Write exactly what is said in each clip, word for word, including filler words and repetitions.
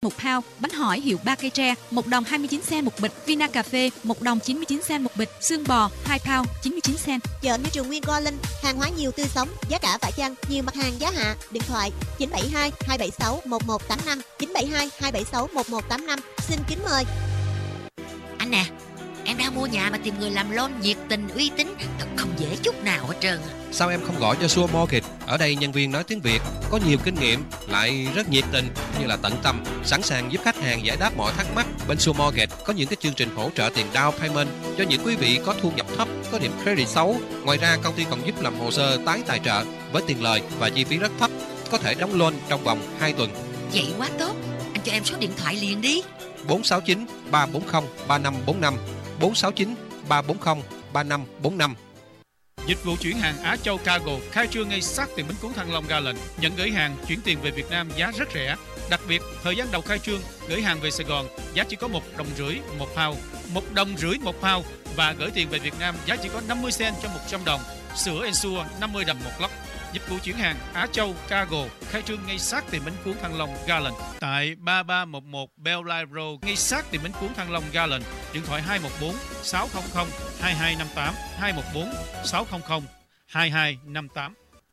một pound, bánh hỏi hiệu ba cây tre một đồng hai mươi chín cent một bịch, Vina cà phê một đồng chín mươi chín cent một bịch, xương bò hai pound chín mươi chín cent. Chợ Môi trường Nguyên Go Linh, hàng hóa nhiều tươi sống, giá cả phải chăng, nhiều mặt hàng giá hạ. Điện thoại chín bảy hai hai bảy sáu một một tám năm, chín bảy hai hai bảy sáu một một tám năm. Xin kính mời. Anh nè, em đang mua nhà mà tìm người làm loan nhiệt tình uy tín, không dễ chút nào hết trơn. Sao em không gọi cho Sure Mortgage? Ở đây nhân viên nói tiếng Việt, có nhiều kinh nghiệm, lại rất nhiệt tình, như là tận tâm, sẵn sàng giúp khách hàng giải đáp mọi thắc mắc. Bên Sure Mortgage có những cái chương trình hỗ trợ tiền down payment cho những quý vị có thu nhập thấp, có điểm credit xấu. Ngoài ra công ty còn giúp làm hồ sơ tái tài trợ với tiền lời và chi phí rất thấp, có thể đóng loan trong vòng hai tuần. Vậy quá tốt, anh cho em số điện thoại liền đi. bốn sáu chín ba bốn không ba năm bốn năm, bốn sáu chín ba bốn không ba năm bốn năm. Dịch vụ chuyển hàng Á Châu Cargo khai trương ngay sát tiền Bến Cúng Thăng Long Ga Lệnh, nhận gửi hàng chuyển tiền về Việt Nam giá rất rẻ. Đặc biệt, thời gian đầu khai trương, gửi hàng về Sài Gòn giá chỉ có một đồng rưỡi một pound, một đồng rưỡi một pound và gửi tiền về Việt Nam giá chỉ có năm mươi cent cho một trăm đồng. Sữa Ensure năm mươi đồng một lốc. Dịch vụ chuyển hàng Á Châu Cargo khai trương ngay sát tiền Bến Cúng Thăng Long Ga Lệnh tại ba ba một một Bellline Road, ngay sát tiền Bến Cúng Thăng Long Ga Lệnh. Điện thoại hai một bốn sáu không không hai hai năm tám, hai một bốn sáu không không hai hai năm tám.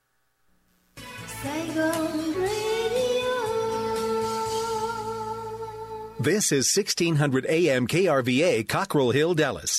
This is sixteen hundred A M K R V A, Cockrell Hill, Dallas.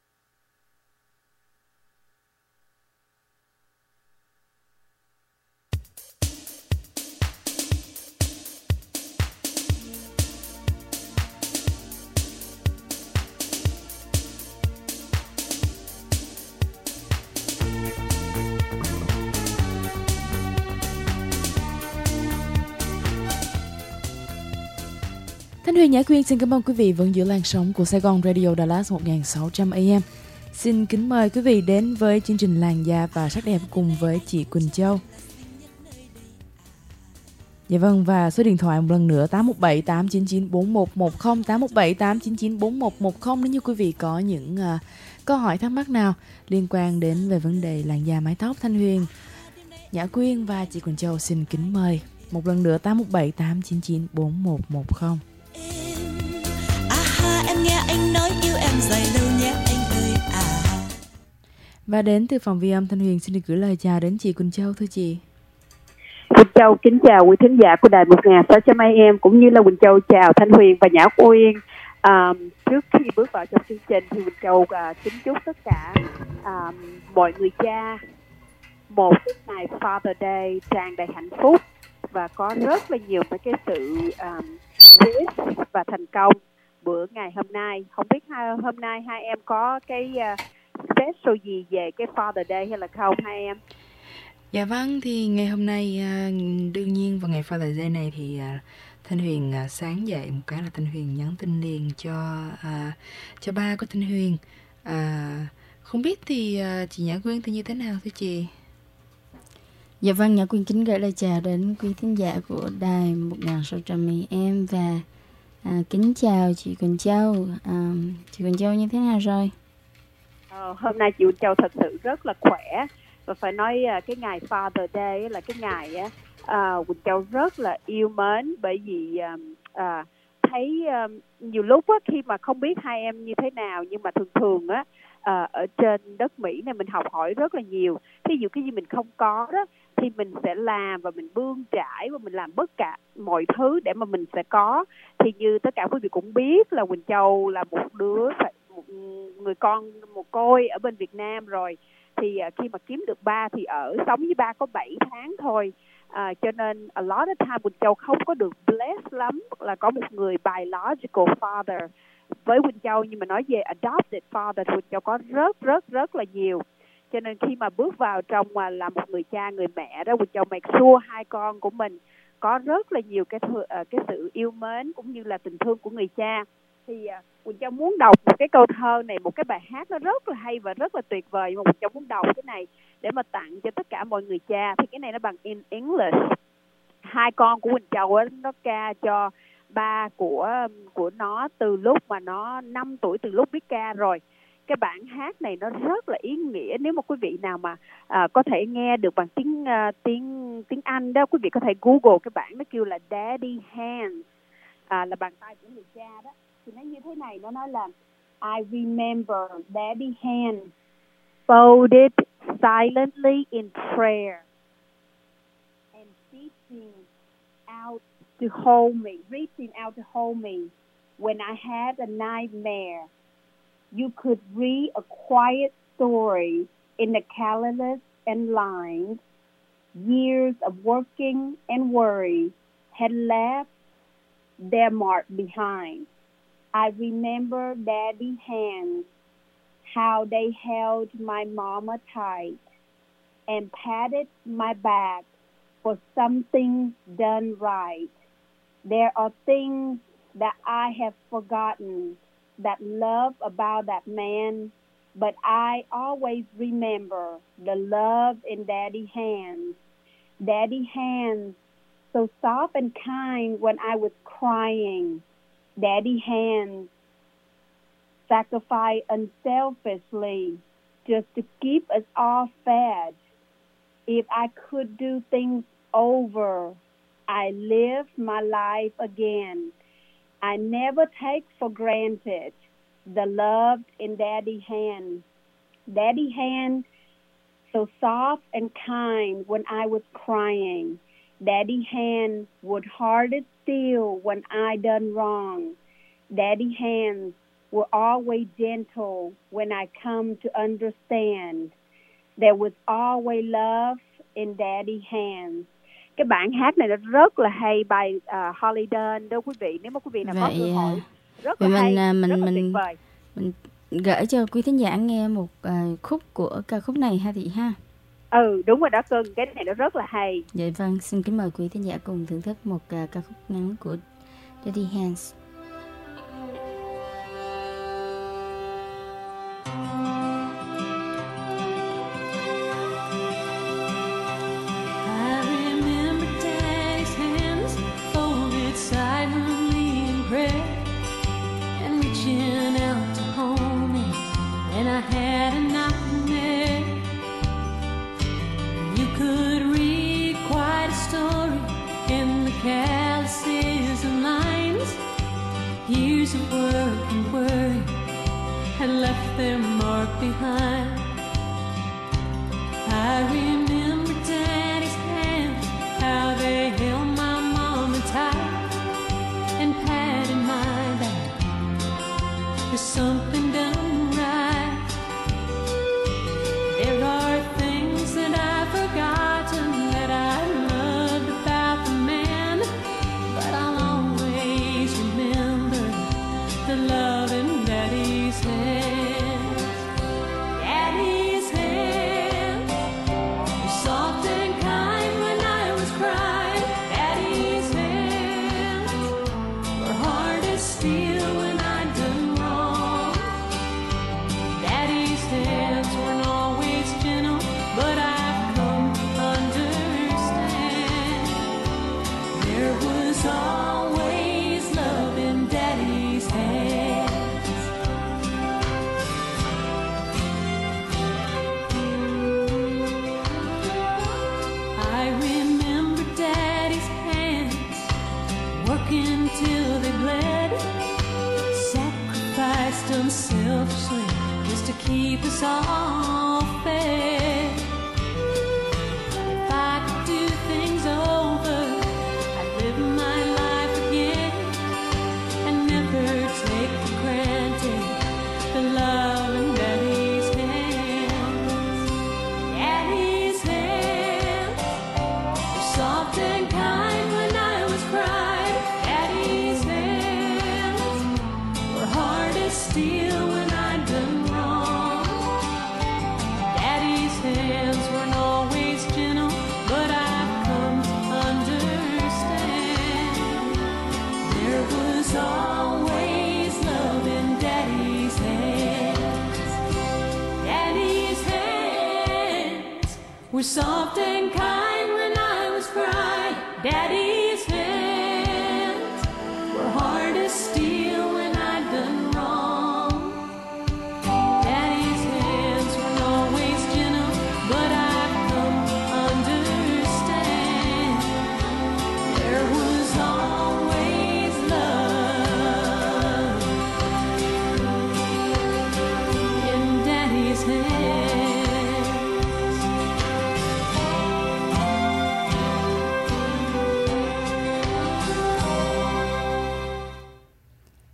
Thanh Huyền Nhã Quyên xin cảm ơn quý vị vẫn giữ làn sóng của Sài Gòn Radio Dallas một nghìn sáu trăm A M. Xin kính mời quý vị đến với chương trình Làn da và sắc đẹp cùng với chị Quỳnh Châu. Dạ vâng, và số điện thoại một lần nữa tám một bảy tám chín chín bốn một một không, tám một bảy tám chín chín bốn một một không nếu như quý vị có những uh, câu hỏi thắc mắc nào liên quan đến về vấn đề làn da mái tóc. Thanh Huyền Nhã Quyên và chị Quỳnh Châu xin kính mời một lần nữa tám một bảy tám chín chín bốn một một không. Em nghe anh nói yêu em dài lâu nhé anh ơi à. Và đến từ phòng vi âm, Thanh Huyền xin được gửi lời chào đến chị Quỳnh Châu. Thưa chị. Quỳnh Châu kính chào quý thính giả của đài một nghìn sáu trăm A M, cũng như là Quỳnh Châu chào Thanh Huyền và Nhã Quyên. À, trước khi bước vào trong chương trình thì Quỳnh Châu à, kính chúc tất cả à, mọi người cha một cái ngày Father Day tràn đầy hạnh phúc và có rất là nhiều cái sự um, wish và thành công bữa ngày hôm nay. Không biết hai, hôm nay hai em có cái uh, special gì về cái Father Day hay là không hai em? Dạ vâng, thì ngày hôm nay uh, đương nhiên vào ngày Father Day này thì uh, Thanh Huyền uh, sáng dậy một cái là Thanh Huyền nhắn tin liền cho uh, cho ba của Thanh Huyền. Uh, không biết thì uh, chị Nhã Quyên thì như thế nào thưa chị? Dạ vâng, Nhã Quyên kính gửi lời chào đến quý thính giả của đài một nghìn sáu trăm A M và à, kính chào chị Quỳnh Châu. À, chị Quỳnh Châu như thế nào rồi? Ờ, hôm nay chị Quỳnh Châu thật sự rất là khỏe và phải nói uh, cái ngày Father Day là cái ngày uh, Quỳnh Châu rất là yêu mến, bởi vì uh, uh, thấy uh, nhiều lúc uh, khi mà không biết hai em như thế nào nhưng mà thường thường á uh, ở trên đất Mỹ này mình học hỏi rất là nhiều. Thí dụ cái gì mình không có đó thì mình sẽ làm và mình bươn trải và mình làm tất cả mọi thứ để mà mình sẽ có. Thì như tất cả quý vị cũng biết là Quỳnh Châu là một đứa, một người con một côi ở bên Việt Nam rồi. Thì uh, khi mà kiếm được ba thì ở sống với ba có bảy tháng thôi. À, cho nên a lot of time Quỳnh Châu không có được blessed lắm là có một người biological father với Quỳnh Châu, nhưng mà nói về adopted father thì Quỳnh Châu có rất rất rất là nhiều. Cho nên khi mà bước vào trong mà là một người cha người mẹ đó, Quỳnh Châu make sure hai con của mình có rất là nhiều cái th- cái sự yêu mến cũng như là tình thương của người cha. Thì uh, Quỳnh Châu muốn đọc một cái câu thơ này, một cái bài hát nó rất là hay và rất là tuyệt vời, mà Quỳnh Châu muốn đọc cái này để mà tặng cho tất cả mọi người cha. Thì cái này nó bằng in English. Hai con của Quỳnh Châu á, nó ca cho ba của của nó từ lúc mà nó năm tuổi, từ lúc biết ca rồi. Cái bản hát này nó rất là ý nghĩa. Nếu mà quý vị nào mà à, có thể nghe được bằng tiếng uh, tiếng tiếng Anh đó, quý vị có thể Google cái bản, nó kêu là Daddy Hands. à, là bàn tay của người cha đó, thì nó như thế này, nó nói là I remember daddy hand folded silently in prayer and reaching out to hold me, reaching out to hold me when I had a nightmare. You could read a quiet story in the calendars and lines. Years of working and worry had left their mark behind. I remember daddy's hands, how they held my mama tight and patted my back for something done right. There are things that I have forgotten that love about that man, but I always remember the love in daddy's hands. Daddy's hands, so soft and kind when I was crying. Daddy's hands, sacrificed unselfishly just to keep us all fed. If I could do things over, I live my life again. I never take for granted the love in Daddy's hand. Daddy's hand, so soft and kind when I was crying. Daddy's hand would hold it still when I done wrong. Daddy's hands were always gentle when I come to understand. There was always love in Daddy's hands. Cái bản hát này rất là hay, bài uh, Holiday đó quý vị, nếu mà quý vị nào có cơ hội, rất là hay, mình, rất mình, là tuyệt vời. Mình gửi cho quý thính giả nghe một uh, khúc của ca khúc này ha thị ha. Ừ, đúng rồi đó Cưng, cái này nó rất là hay. Dạ vâng, xin kính mời quý thính giả cùng thưởng thức một uh, ca khúc ngắn của Daddy Hands. I had a nightmare. You could read quite a story in the calluses and lines. Years of work and worry had left their mark behind. I remember Daddy's hands, how they held my mama tight and patted my back for something done right. There are things that I've forgotten that I loved about the man, but I'll always remember the love in Daddy's hands. Daddy's hands were soft and kind when I was crying. Daddy's hands were hard as steel when I'd done wrong. Daddy's hands were not but I've come to understand there was always love in Daddy's hands. I remember Daddy's hands working till they bled, sacrificed unselfishly just to keep us all fed. Were soft and kind when I was crying. Daddy's hands were hard as steel when I'd done wrong. Daddy's hands were always gentle, but I've come to understand there was always love.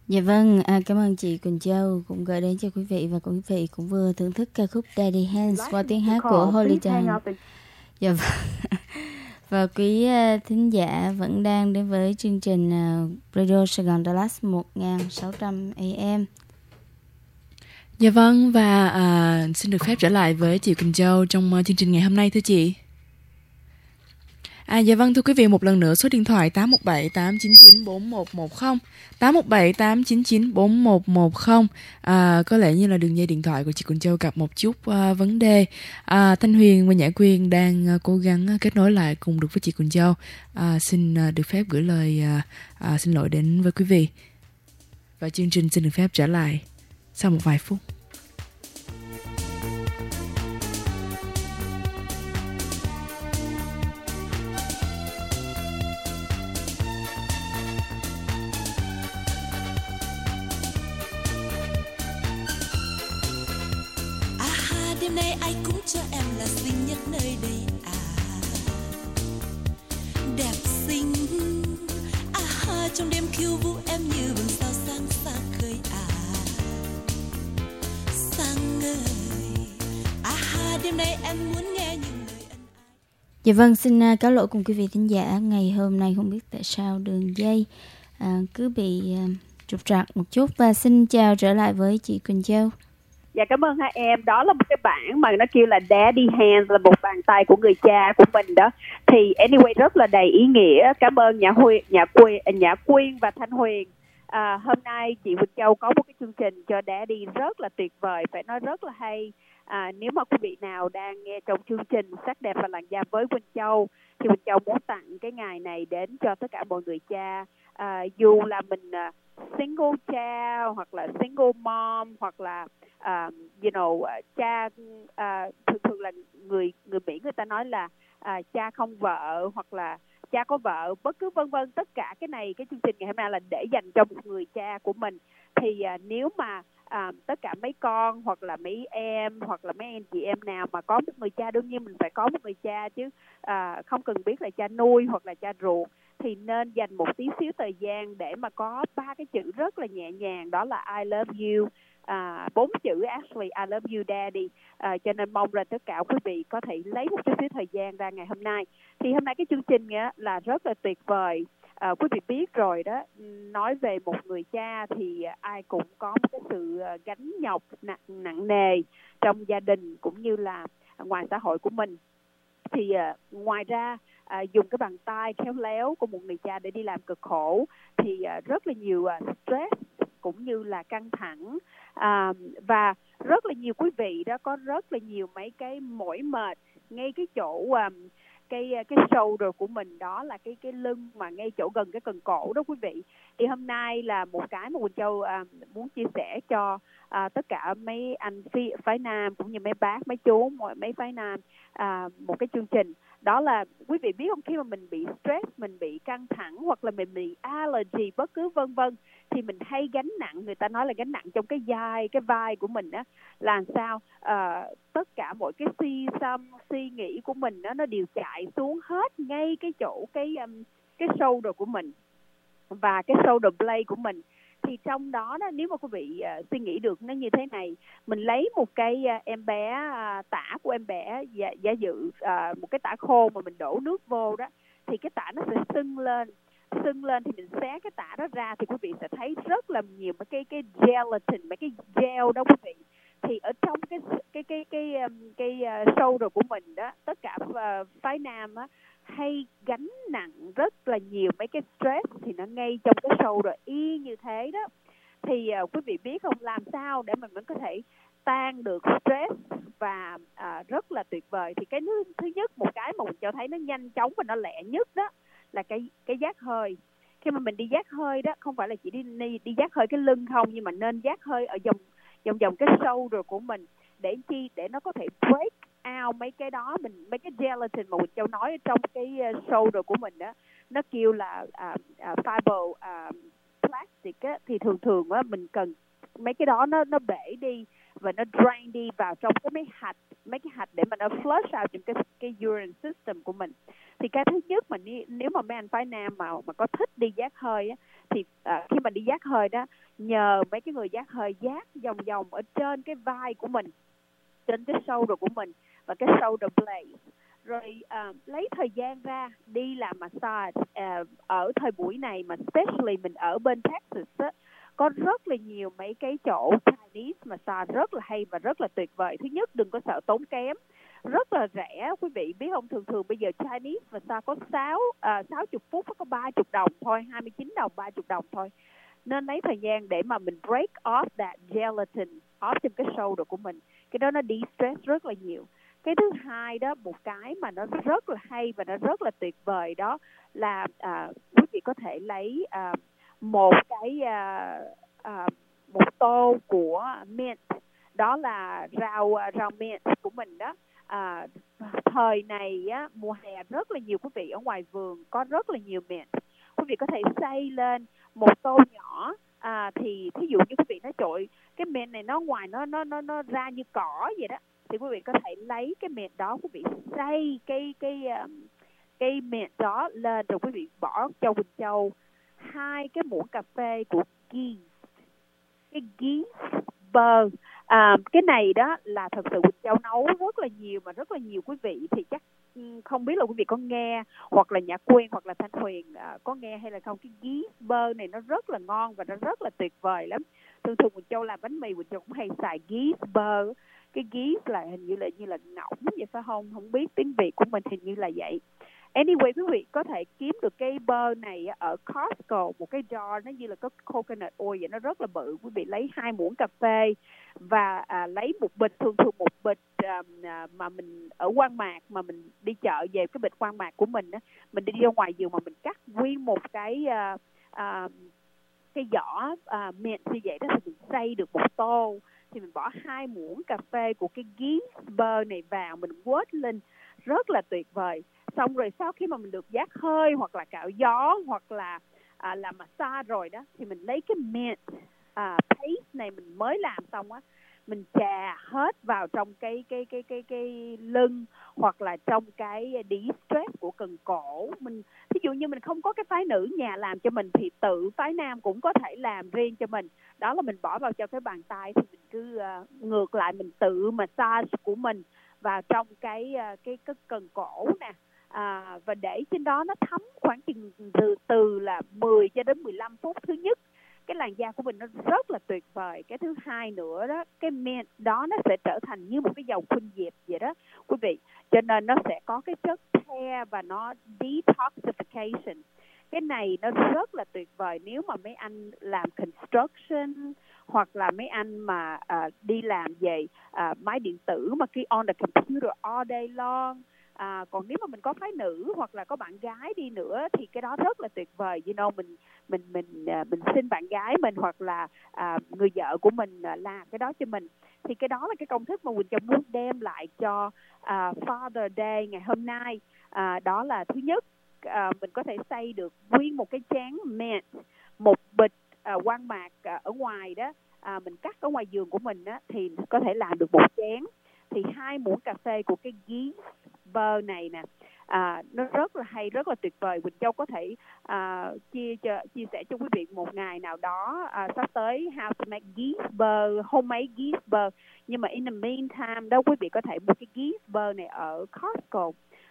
Dạ vâng, à, cảm ơn chị Quỳnh Châu cũng gửi đến cho quý vị, và quý vị cũng vừa thưởng thức ca khúc Daddy Hands qua tiếng hát của Holiday. Dạ vâng. Và quý uh, thính giả vẫn đang đến với chương trình uh, Radio Sài Gòn Dallas một nghìn sáu trăm A M. Dạ vâng, và à, xin được phép trở lại với chị Quỳnh Châu trong uh, chương trình ngày hôm nay thưa chị. À dạ vâng, thưa quý vị, một lần nữa số điện thoại tám một bảy tám chín chín bốn một một không, tám một bảy tám chín chín bốn một một không. À, có lẽ như là đường dây điện thoại của chị Quỳnh Châu gặp một chút uh, vấn đề. À, Thanh Huyền và Nhã Quyên đang uh, cố gắng uh, kết nối lại cùng được với chị Quỳnh Châu. À, xin uh, được phép gửi lời uh, uh, xin lỗi đến với quý vị. Và chương trình xin được phép trở lại sau một vài phút. Đêm nay ai cũng cho em là xinh nhất nơi đây à, đẹp xinh à ha, trong đêm khiêu vũ em như vầng sao sáng xa khơi à, sáng ngời à ha, đêm nay em muốn nghe những lời ân ái. Dạ vâng, xin uh, cáo lỗi cùng quý vị thính giả, ngày hôm nay không biết tại sao đường dây uh, cứ bị uh, trục trặc một chút, và xin chào trở lại với chị Quỳnh Châu. Dạ cảm ơn hai em. Đó là một cái bản mà nó kêu là Daddy Hands, là một bàn tay của người cha của mình đó. Thì anyway rất là đầy ý nghĩa. Cảm ơn Nhã Huyền, Nhã Quyên, Nhã Quyên và Thanh Huyền. À, hôm nay chị Quỳnh Châu có một cái chương trình cho Daddy rất là tuyệt vời, phải nói rất là hay. À, nếu mà quý vị nào đang nghe trong chương trình Sắc đẹp và làn da với Quỳnh Châu thì Quỳnh Châu muốn tặng cái ngày này đến cho tất cả mọi người cha. À, dù là mình uh, single cha hoặc là single mom hoặc là uh, you know uh, cha uh, thường thường là người người Mỹ người ta nói là uh, cha không vợ hoặc là cha có vợ, bất cứ vân vân, tất cả cái này, cái chương trình ngày hôm nay là để dành cho một người cha của mình. Thì uh, nếu mà À, tất cả mấy con hoặc là mấy em hoặc là mấy anh chị em nào mà có một người cha, đương nhiên mình phải có một người cha chứ, à, không cần biết là cha nuôi hoặc là cha ruột, thì nên dành một tí xíu thời gian để mà có ba cái chữ rất là nhẹ nhàng, đó là I love you, à, bốn chữ actually, I love you daddy. À, cho nên mong rằng tất cả quý vị có thể lấy một chút xíu thời gian ra ngày hôm nay. Thì hôm nay cái chương trình á, là rất là tuyệt vời. À, quý vị biết rồi đó, nói về một người cha thì ai cũng có một cái sự gánh nhọc nặng, nặng nề trong gia đình cũng như là ngoài xã hội của mình. Thì uh, ngoài ra uh, dùng cái bàn tay khéo léo của một người cha để đi làm cực khổ thì uh, rất là nhiều uh, stress cũng như là căng thẳng, uh, và rất là nhiều quý vị đó có rất là nhiều mấy cái mỏi mệt ngay cái chỗ um, cái cái shoulder của mình, đó là cái cái lưng mà ngay chỗ gần cái cần cổ đó quý vị. Thì hôm nay là một cái mà Quỳnh Châu à, muốn chia sẻ cho à, tất cả mấy anh phi, phái nam cũng như mấy bác, mấy chú, mấy phái nam à, một cái chương trình. Đó là quý vị biết không, khi mà mình bị stress, mình bị căng thẳng hoặc là mình bị allergy bất cứ vân vân thì mình hay gánh nặng, người ta nói là gánh nặng trong cái vai, cái vai của mình á, làm sao à, tất cả mọi cái suy xăm, suy nghĩ của mình đó, nó đều chạy xuống hết ngay cái chỗ cái um, cái shoulder của mình và cái shoulder blade của mình. Thì trong đó đó, nếu mà quý vị uh, suy nghĩ được nó như thế này, mình lấy một cái uh, em bé uh, tả của em bé giả, giả dự uh, một cái tả khô mà mình đổ nước vô đó, thì cái tả nó sẽ sưng lên sưng lên thì mình xé cái tả đó ra thì quý vị sẽ thấy rất là nhiều mấy cái cái gelatin, mấy cái gel đó quý vị. Thì ở trong cái cái cái cái cái, cái uh, shoulder của mình đó, tất cả uh, phái nam á hay gánh nặng rất là nhiều mấy cái stress thì nó ngay trong cái shoulder y như thế đó. Thì uh, quý vị biết không, làm sao để mình vẫn có thể tan được stress và uh, rất là tuyệt vời. Thì cái thứ, thứ nhất, một cái mà mình cho thấy nó nhanh chóng và nó lẹ nhất đó là cái cái giác hơi. Khi mà mình đi giác hơi đó, không phải là chỉ đi đi, đi giác hơi cái lưng không, nhưng mà nên giác hơi ở vòng vòng vòng cái shoulder của mình để chi để nó có thể break out mấy cái đó, mình mấy cái gelatin mà mình Châu nói trong cái shoulder của mình đó, nó kêu là uh, uh, fiber uh, plastic á, thì thường thường á mình cần mấy cái đó nó nó bể đi và nó drain đi vào trong cái mấy hạch mấy cái hạch để mà nó flush out trong cái cái urine system của mình. Thì cái thứ nhất mà nếu mà mấy anh phái nam mà mà có thích đi giác hơi á, thì à, khi mà đi giác hơi đó, nhờ mấy cái người giác hơi giác vòng vòng ở trên cái vai của mình, trên cái shoulder của mình và cái shoulder blade, rồi à, lấy thời gian ra đi làm massage. À, ở thời buổi này mà especially mình ở bên Texas á, có rất là nhiều mấy cái chỗ Chinese massage rất là hay và rất là tuyệt vời. Thứ nhất, đừng có sợ tốn kém, rất là rẻ. Quý vị biết không, thường thường bây giờ Chinese massage có sáu à, sáu mươi phút có ba mươi đồng thôi, hai mươi chín đồng, ba mươi đồng thôi. Nên lấy thời gian để mà mình break off that gelatin off trên cái shoulder của mình. Cái đó nó de-stress rất là nhiều. Cái thứ hai đó, một cái mà nó rất là hay và nó rất là tuyệt vời đó là à, quý vị có thể lấy à, một cái à, à, một tô của mint, đó là rau rau mint của mình đó. À, thời này á, mùa hè rất là nhiều quý vị ở ngoài vườn có rất là nhiều mint. Quý vị có thể xay lên một tô nhỏ. À, thì thí dụ như quý vị nói trội cái mint này nó ngoài nó nó nó nó ra như cỏ vậy đó, thì quý vị có thể lấy cái mint đó, quý vị xay cái cái um, cái mint đó lên, rồi quý vị bỏ châu Quỳnh Châu hai cái muỗng cà phê của ghee, cái ghee bơ. À, cái này đó là thật sự Quỳnh Châu nấu rất là nhiều, mà rất là nhiều quý vị thì chắc không biết là quý vị có nghe, hoặc là Nhã Quyên hoặc là Thanh Huyền à, có nghe hay là không. Cái ghee bơ này nó rất là ngon và nó rất là tuyệt vời lắm. Thường thường Quỳnh Châu làm bánh mì, Quỳnh Châu cũng hay xài ghee bơ. Cái ghee là hình như là như là ngỗng vậy phải không? Không biết tiếng Việt của mình hình như là vậy. Anyway, quý vị có thể kiếm được cái bơ này ở Costco, một cái jar nó như là có coconut oil vậy, nó rất là bự. Quý vị lấy hai muỗng cà phê và à, lấy một bịch, thường thường một bịch à, mà mình ở Quan Mạc, mà mình đi chợ về cái bịch Quan Mạc của mình á, mình đi ra ngoài vườn mà mình cắt nguyên một cái à, à, cái vỏ à, mint như vậy đó, thì mình xay được một tô, thì mình bỏ hai muỗng cà phê của cái ghee bơ này vào, mình quết lên, rất là tuyệt vời. Xong rồi sau khi mà mình được giác hơi hoặc là cạo gió hoặc là à, làm massage rồi đó, thì mình lấy cái mint à, paste này mình mới làm xong á, mình chà hết vào trong cái cái cái cái cái lưng hoặc là trong cái de-stress của cần cổ mình. Ví dụ như mình không có cái phái nữ nhà làm cho mình thì tự phái nam cũng có thể làm riêng cho mình. Đó là mình bỏ vào trong cái bàn tay, thì mình cứ uh, ngược lại mình tự massage của mình vào trong cái uh, cái cái cần cổ nè. À, và để trên đó nó thấm khoảng chừng từ, từ là mười cho đến mười lăm phút. Thứ nhất, cái làn da của mình nó rất là tuyệt vời. Cái thứ hai nữa đó, cái mint đó nó sẽ trở thành như một cái dầu khuynh diệp vậy đó quý vị. Cho nên nó sẽ có cái chất the và nó detoxification. Cái này nó rất là tuyệt vời nếu mà mấy anh làm construction hoặc là mấy anh mà uh, đi làm về uh, máy điện tử mà khi on the computer all day long. À, còn nếu mà mình có phái nữ hoặc là có bạn gái đi nữa thì cái đó rất là tuyệt vời. You know, mình mình mình mình xin bạn gái mình hoặc là à, người vợ của mình làm cái đó cho mình, thì cái đó là cái công thức mà Quỳnh Châu muốn đem lại cho à, Father Day ngày hôm nay. À, đó là thứ nhất, à, mình có thể xay được nguyên một cái chén mint, một bịch à, Quan Mạc à, ở ngoài đó, à, mình cắt ở ngoài vườn của mình á, thì có thể làm được một chén. Thì hai muỗng cà phê của cái ghee bơ này nè, à, nó rất là hay, rất là tuyệt vời. Quỳnh Châu có thể à, chia cho, chia sẻ cho quý vị một ngày nào đó à, sắp tới how to make ghee bơ, homemade ghee bơ. Nhưng mà in the meantime đó, quý vị có thể mua cái ghee bơ này ở Costco.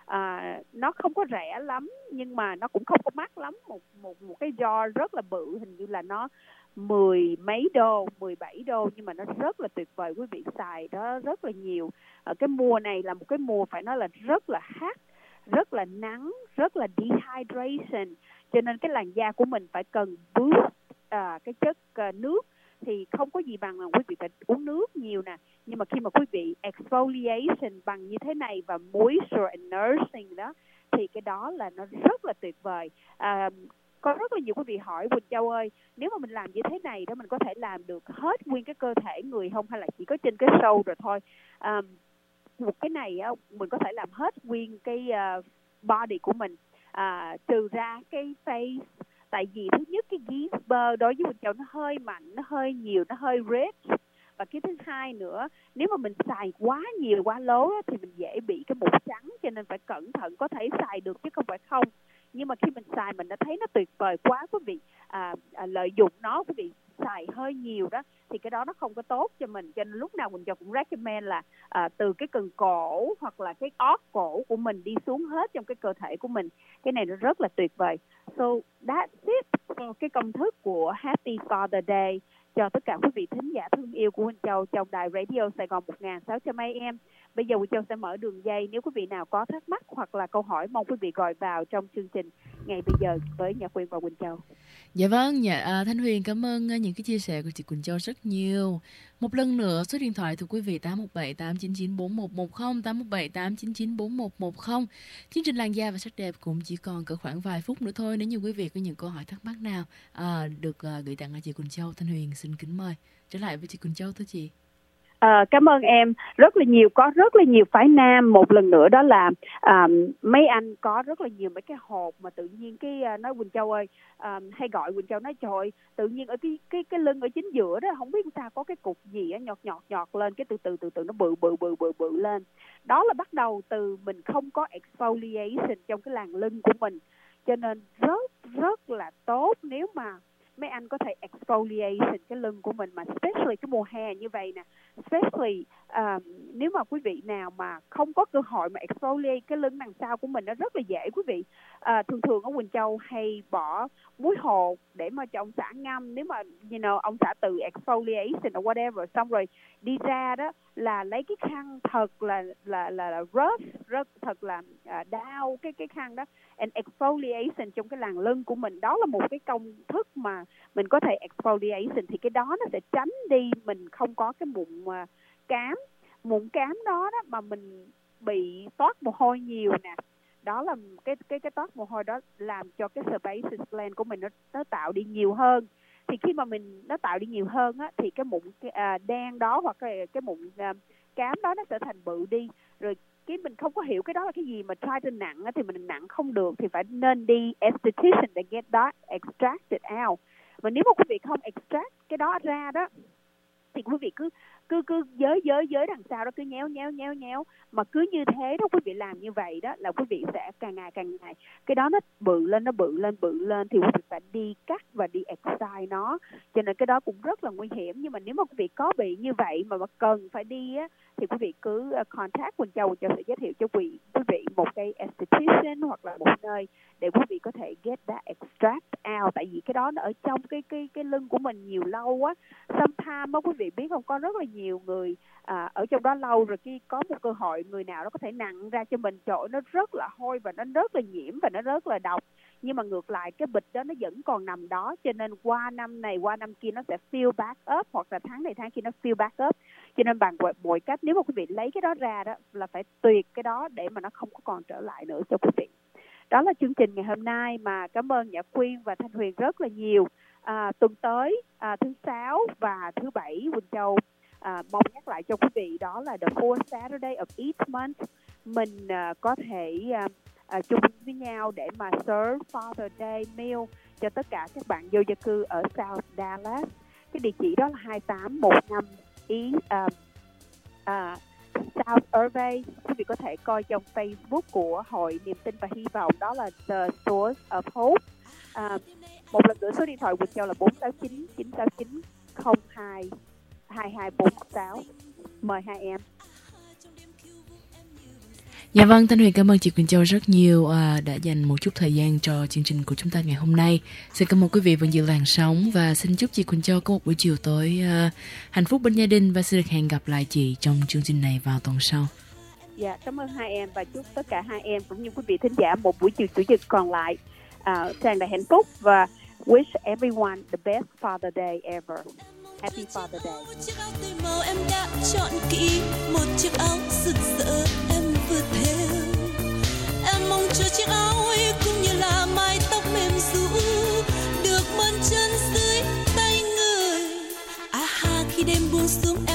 À, nó không có rẻ lắm nhưng mà nó cũng không có mắc lắm. Một một một cái jar rất là bự, hình như là nó mười mấy đô, mười bảy đô, nhưng mà nó rất là tuyệt vời. Quý vị xài đó rất là nhiều. Ở cái mùa này là một cái mùa phải nói là rất là hot, rất là nắng, rất là dehydration, cho nên cái làn da của mình phải cần boost à, cái chất à, nước. Thì không có gì bằng là quý vị phải uống nước nhiều nè, nhưng mà khi mà quý vị exfoliation bằng như thế này và moisture and nourishing đó, thì cái đó là nó rất là tuyệt vời. À, có rất là nhiều quý vị hỏi Quỳnh Châu ơi, nếu mà mình làm như thế này đó, mình có thể làm được hết nguyên cái cơ thể người không, hay là chỉ có trên cái shoulder thôi? À, một cái này á, mình có thể làm hết nguyên cái uh, body của mình, à, trừ ra cái face. Tại vì thứ nhất, cái ghee bơ đối với Quỳnh Châu nó hơi mạnh, nó hơi nhiều, nó hơi rich. Và cái thứ hai nữa, nếu mà mình xài quá nhiều, quá lố thì mình dễ bị cái mụn trắng, cho nên phải cẩn thận. Có thể xài được chứ không phải không, nhưng mà khi mình xài mình đã thấy nó tuyệt vời quá quý vị, à, à, lợi dụng nó quý vị xài hơi nhiều đó thì cái đó nó không có tốt cho mình. Cho nên lúc nào mình cho cũng recommend là à, từ cái cần cổ hoặc là cái ót cổ của mình đi xuống hết trong cái cơ thể của mình. Cái này nó rất là tuyệt vời. So that's it. So, cái công thức của Happy Father Day cho tất cả quý vị thính giả thương yêu của Quỳnh Châu trong đài Radio Sài Gòn một nghìn sáu trăm a em. Bây giờ Quỳnh Châu sẽ mở đường dây, nếu quý vị nào có thắc mắc hoặc là câu hỏi mong quý vị gọi vào trong chương trình ngay bây giờ với Nhã Quyên và Quỳnh Châu. Dạ vâng, dạ, à, Thanh Huyền cảm ơn uh, những cái chia sẻ của chị Quỳnh Châu rất nhiều. Một lần nữa số điện thoại thưa quý vị tám một bảy tám chín chín bốn một một không, tám một bảy tám chín chín bốn một một không. Chương trình Làn da và sắc đẹp cũng chỉ còn cỡ khoảng vài phút nữa thôi. Nếu như quý vị có những câu hỏi thắc mắc nào à, được uh, gửi tặng cho chị Quỳnh Châu, Thanh Huyền xin kính mời trở lại với chị Quỳnh Châu thưa chị. À, cảm ơn em rất là nhiều, có rất là nhiều phái nam. Một lần nữa đó là à, mấy anh có rất là nhiều mấy cái hộp mà tự nhiên cái à, nói Quỳnh Châu ơi, à, hay gọi Quỳnh Châu nói trời ơi, tự nhiên ở cái cái cái lưng ở chính giữa đó không biết sao có cái cục gì á nhọt nhọt nhọt lên, cái từ từ từ từ nó bự bự bự bự bự lên. Đó là bắt đầu từ mình không có exfoliation trong cái làn lưng của mình, cho nên rất rất là tốt nếu mà mấy anh có thể exfoliation cái lưng của mình, mà especially cái mùa hè như vậy nè, especially um, nếu mà quý vị nào mà không có cơ hội mà exfoliate cái lưng đằng sau của mình, nó rất là dễ quý vị. À, thường thường ở Quỳnh Châu hay bỏ muối hột để mà cho ông xã ngâm, nếu mà you know, ông xã tự exfoliation or whatever, xong rồi đi ra đó là lấy cái khăn thật là là là, là rough, rất thật là uh, đau cái cái khăn đó and exfoliation trong cái làn lưng của mình. Đó là một cái công thức mà mình có thể exfoliation, thì cái đó nó sẽ tránh đi mình không có cái mụn uh, cám. Mụn cám đó đó mà mình bị toát mồ hôi nhiều nè, đó là cái cái cái toát mồ hôi đó làm cho cái sebaceous gland của mình nó nó tạo đi nhiều hơn. Thì khi mà mình nó tạo đi nhiều hơn á, thì cái mụn cái, à, đen đó hoặc cái cái mụn à, cám đó nó sẽ thành bự đi. Rồi cái mình không có hiểu cái đó là cái gì mà try to nặng á, thì mình nặng không được, thì phải nên đi esthetician để get that extracted out. Mà nếu mà quý vị không extract cái đó ra đó thì quý vị cứ cứ cứ giới giới giới đằng sau đó cứ nhéo nhéo nhéo nhéo, mà cứ như thế đó quý vị làm như vậy đó là quý vị sẽ càng ngày càng ngày cái đó nó bự lên nó bự lên bự lên thì quý vị phải đi cắt và đi excise nó, cho nên cái đó cũng rất là nguy hiểm. Nhưng mà nếu mà quý vị có bị như vậy mà, mà cần phải đi á thì quý vị cứ contact Quỳnh Châu, Quỳnh Châu sẽ giới thiệu cho quý, quý vị một cái esthetician hoặc là một nơi để quý vị có thể get that extract out. Tại vì cái đó nó ở trong cái cái cái lưng của mình nhiều lâu á, sometimes á quý vị biết không, có rất là nhiều người à, ở trong đó lâu rồi khi có một cơ hội người nào đó có thể nặng ra cho mình, trời ơi, nó rất là hôi và nó rất là nhiễm và nó rất là độc, nhưng mà ngược lại cái bịch đó nó vẫn còn nằm đó, cho nên qua năm này qua năm kia nó sẽ fill back up, hoặc là tháng này tháng kia nó fill back up. Cho nên bằng mọi cách nếu mà quý vị lấy cái đó ra đó là phải tuyệt cái đó để mà nó không có còn trở lại nữa cho quý vị. Đó là chương trình ngày hôm nay, mà cảm ơn Nhã Quyên và Thanh Huyền rất là nhiều. À, tuần tới à, thứ sáu và thứ bảy Quỳnh Châu à, mong nhắc lại cho quý vị đó là the fourth Saturday of each month mình à, có thể à, à, chung với nhau để mà serve Father Day meal cho tất cả các bạn vô gia cư ở South Dallas. Cái địa chỉ đó là hai tám một năm East uh, uh, South Irving. Quý vị có thể coi trong Facebook của Hội Niềm Tin và Hy Vọng, đó là The Source of Hope. Uh, một lần nữa số điện thoại Quỳnh Châu là bốn sáu chín chín sáu chín không hai hai hai bốn sáu. Mời hai em. Dạ vâng, Thanh Huyền cảm ơn chị Quỳnh Châu rất nhiều à, đã dành một chút thời gian cho chương trình của chúng ta ngày hôm nay. Xin cảm ơn quý vị vẫn giữ làn sóng và xin chúc chị Quỳnh Châu có một buổi chiều tối à, hạnh phúc bên gia đình, và xin được hẹn gặp lại chị trong chương trình này vào tuần sau. Dạ, cảm ơn hai em và chúc tất cả hai em cũng như quý vị thính giả một buổi chiều chủ nhật còn lại à, tràn đầy hạnh phúc, và wish everyone the best Father Day ever. Happy Father Day. Một chiếc áo tươi màu em đã chọn kỹ, một chiếc áo rực rỡ em vừa thêu. Em mong cho chiếc áo ấy cũng như là mái tóc mềm ru được mơn trớn dưới tay người. À ha, khi đêm buông xuống